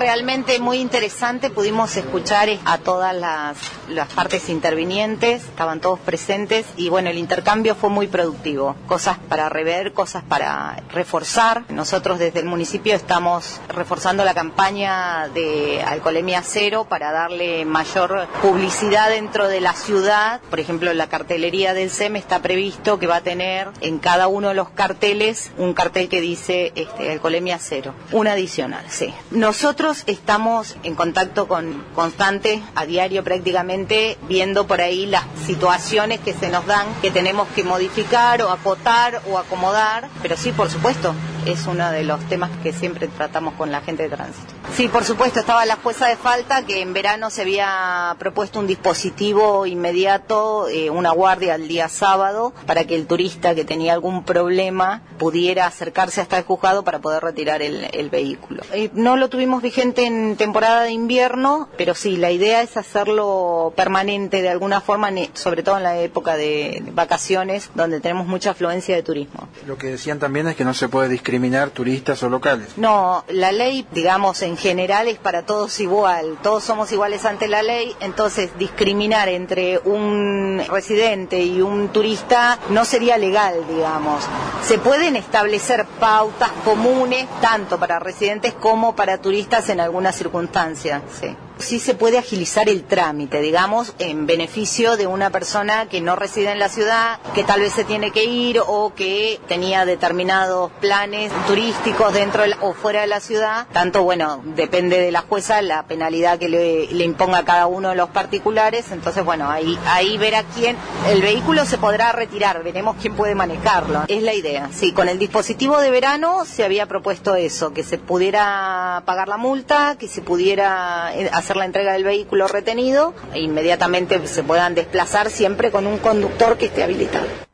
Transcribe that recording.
realmente muy interesante. Pudimos escuchar a todas las partes intervinientes, estaban todos presentes y bueno, el intercambio fue muy productivo. Cosas para rever, cosas para reforzar. Nosotros desde el municipio estamos reforzando la campaña de alcoholemia cero para darle mayor publicidad dentro de la ciudad. Por ejemplo, la cartelería del SEM está previsto que va a tener en cada uno de los carteles un cartel que dice alcoholemia cero, un adicional, sí. Nosotros estamos en contacto constante, a diario prácticamente, viendo por ahí las situaciones que se nos dan, que tenemos que modificar o acotar o acomodar, pero sí, por supuesto, es uno de los temas que siempre tratamos con la gente de tránsito. Sí, por supuesto, estaba la jueza de falta, que en verano se había propuesto un dispositivo inmediato, una guardia el día sábado, para que el turista que tenía algún problema pudiera acercarse hasta el juzgado para poder retirar el vehículo. No lo tuvimos vigente en temporada de invierno, pero sí, la idea es hacerlo permanente de alguna forma, sobre todo en la época de vacaciones, donde tenemos mucha afluencia de turismo. Lo que decían también es que no se puede discriminar turistas o locales. No, la ley, digamos, en general es para todos igual, todos somos iguales ante la ley, entonces discriminar entre un residente y un turista no sería legal, digamos. Se pueden establecer pautas comunes tanto para residentes como para turistas en algunas circunstancias, sí. Sí se puede agilizar el trámite, digamos, en beneficio de una persona que no reside en la ciudad, que tal vez se tiene que ir o que tenía determinados planes turísticos dentro o fuera de la ciudad. Tanto, bueno, depende de la jueza la penalidad que le imponga a cada uno de los particulares. Entonces, bueno, ahí verá quién. El vehículo se podrá retirar, veremos quién puede manejarlo. Es la idea. Sí, con el dispositivo de verano se había propuesto eso, que se pudiera pagar la multa, que se pudiera hacer la entrega del vehículo retenido e inmediatamente se puedan desplazar siempre con un conductor que esté habilitado.